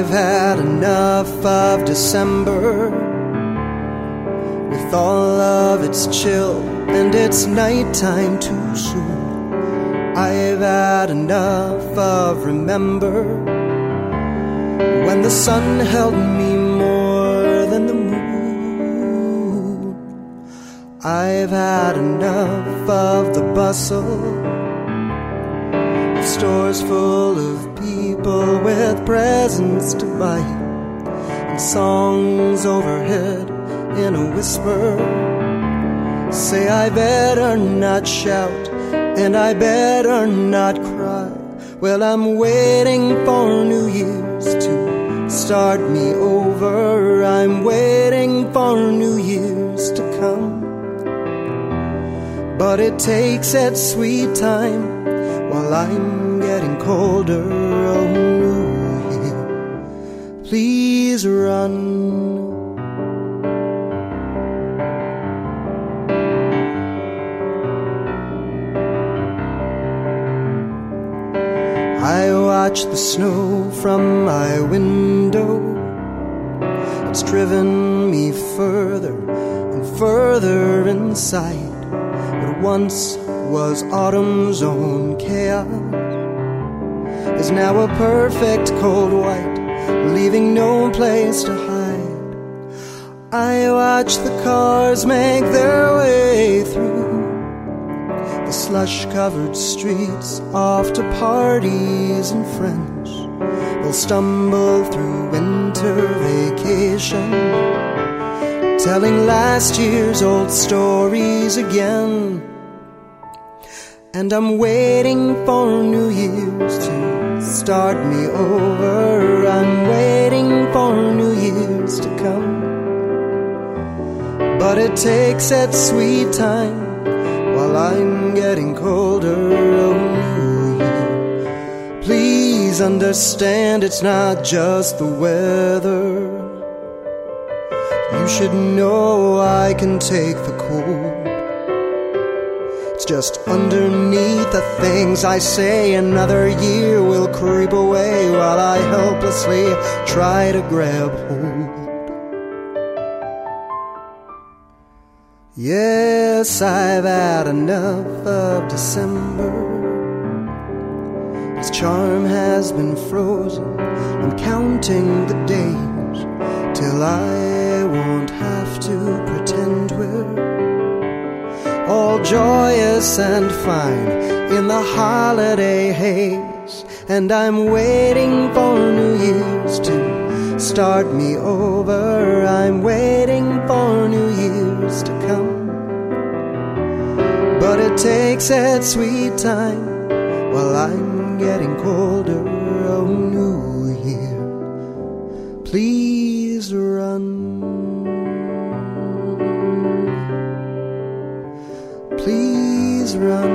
I've had enough of December, with all of its chill and its nighttime too soon. I've had enough of remember, when the sun held me more than the moon. I've had enough of the bustle, of stores full of people with presents to buy, and songs overhead in a whisper say I better not shout and I better not cry. Well, I'm waiting for New Year's to start me over. I'm waiting for New Year's to come, but it takes that sweet time while I'm getting colder. Oh, New Year, please run. I watch the snow from my window. It's driven me further and further inside what once was autumn's own chaos is now a perfect cold white, leaving no place to hide. I watch the cars make their way through the slush-covered streets off to parties and friends. They'll stumble through winter vacation, telling last year's old stories again. And I'm waiting for New Year's to start me over. I'm waiting for New Year's to come, but it takes that sweet time while I'm getting colder. Oh, New Year, please understand it's not just the weather. You should know I can take the cold. It's just underneath the things I say, another year will creep away while I helplessly try to grab hold. Yes, I've had enough of December. Its charm has been frozen. I'm counting the days till I won't have to pretend we're all joyous and fine in the holiday haze. And I'm waiting for New Year's to start me over. I'm waiting for New Year's to come, but it takes that sweet time while I'm getting colder. Oh, New Year, please run. Please run.